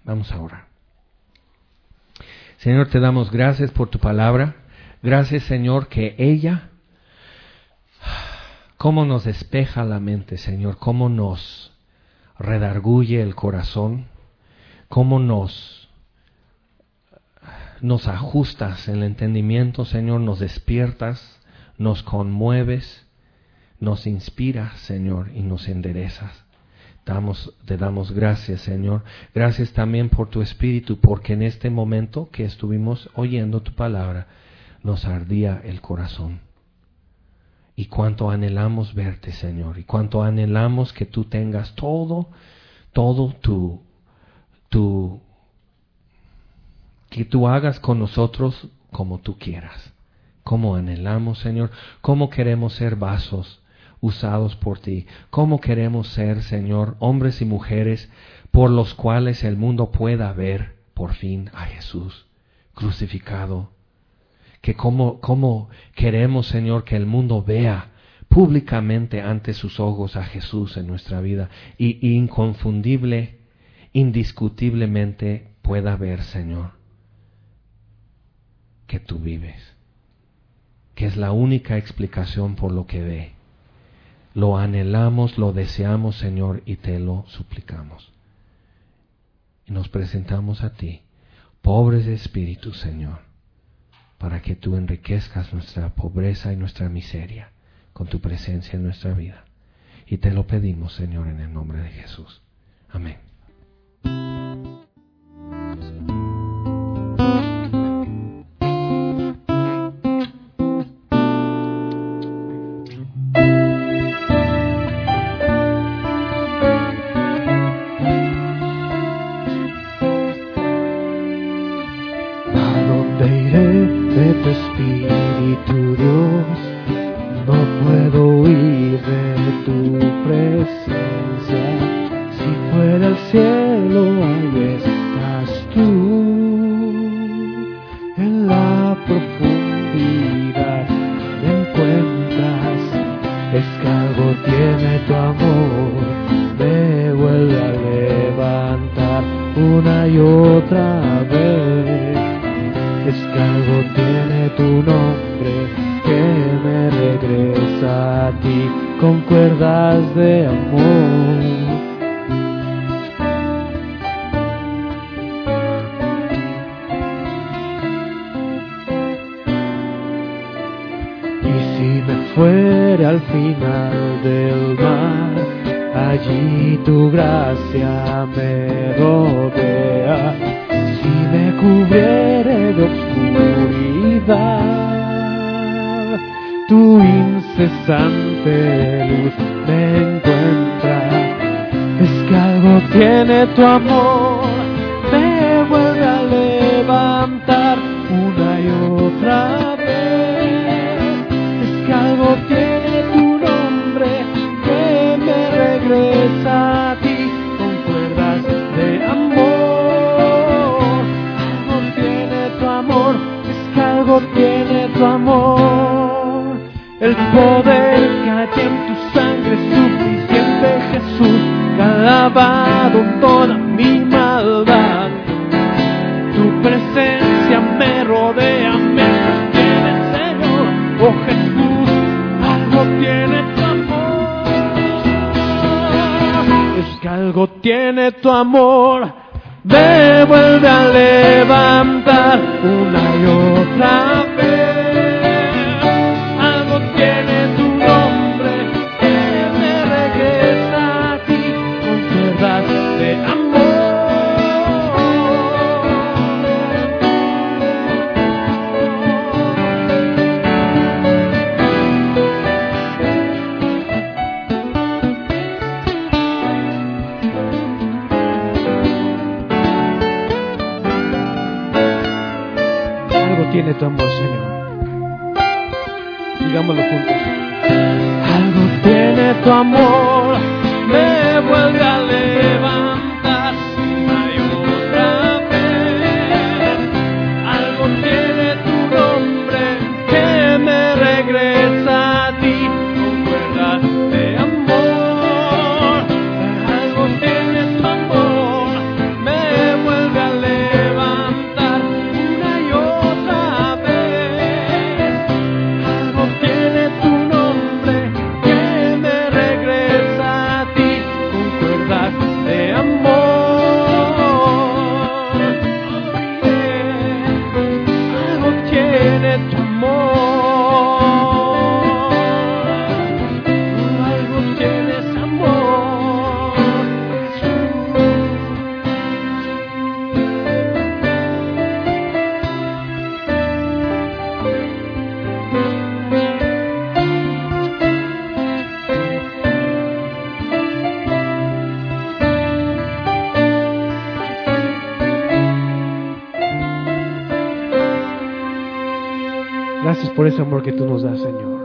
Vamos a orar. Señor, te damos gracias por tu palabra. Gracias, Señor, que ella, cómo nos despeja la mente, Señor, cómo nos redarguye el corazón, cómo nos ajustas el entendimiento, Señor, nos despiertas, nos conmueves, nos inspiras, Señor, y nos enderezas. Te damos gracias, Señor. Gracias también por tu Espíritu, porque en este momento que estuvimos oyendo tu palabra, nos ardía el corazón. Y cuánto anhelamos verte, Señor, y cuánto anhelamos que tú tengas todo que tú hagas con nosotros como tú quieras. Cómo anhelamos, Señor, cómo queremos ser vasos usados por ti, cómo queremos ser, Señor, hombres y mujeres por los cuales el mundo pueda ver por fin a Jesús crucificado. Que cómo queremos, Señor, que el mundo vea públicamente ante sus ojos a Jesús en nuestra vida y inconfundible, indiscutiblemente pueda ver, Señor, que tú vives, que es la única explicación por lo que ve. Lo anhelamos, lo deseamos, Señor, y te lo suplicamos. Y nos presentamos a ti, pobres de espíritu, Señor, para que tú enriquezcas nuestra pobreza y nuestra miseria con tu presencia en nuestra vida. Y te lo pedimos, Señor, en el nombre de Jesús. Amén. Tu amor me vuelve a levantar una y otra vez. Es que algo tiene tu nombre que me regresa a ti con cuerdas de amor. Algo tiene tu amor, es que algo tiene tu amor. El poder que hay en tu sangre es suficiente, Jesús, que ha lavado toda mi maldad. Tu presencia me rodea, me sostiene, Señor. Oh Jesús, algo tiene tu amor. Es que algo tiene tu amor, me vuelve a levantar una y otra vez. Algo tiene tu nombre que me regresa a ti con cuerdas de amor. Algo tiene tu amor, Señor. Digámoslo juntos. Algo tiene tu amor, me vuelve a levantar una y otra vez. Algo tiene tu nombre que me regresa a ti con cuerdas de amor. Algo tiene tu amor, me vuelve Gracias por ese amor que tú nos das, Señor.